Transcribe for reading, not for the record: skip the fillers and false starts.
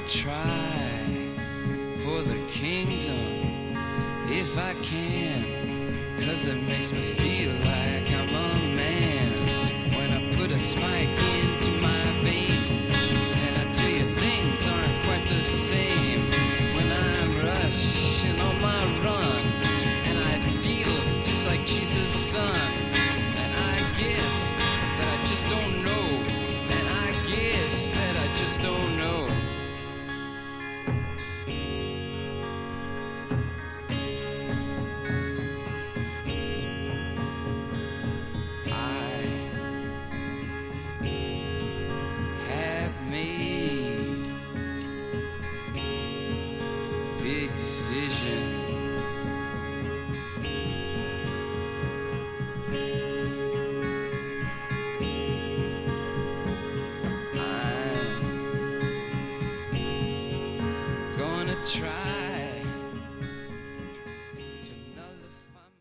try for the kingdom if I can, 'cause it makes me feel like I'm a man when I put a spike into my vein. And I tell you, things aren't quite the same when I'm rushing on my run, and I feel just like Jesus' son. And I guess that I just don't know, and I guess that I just don't know. Big decision. I'm gonna try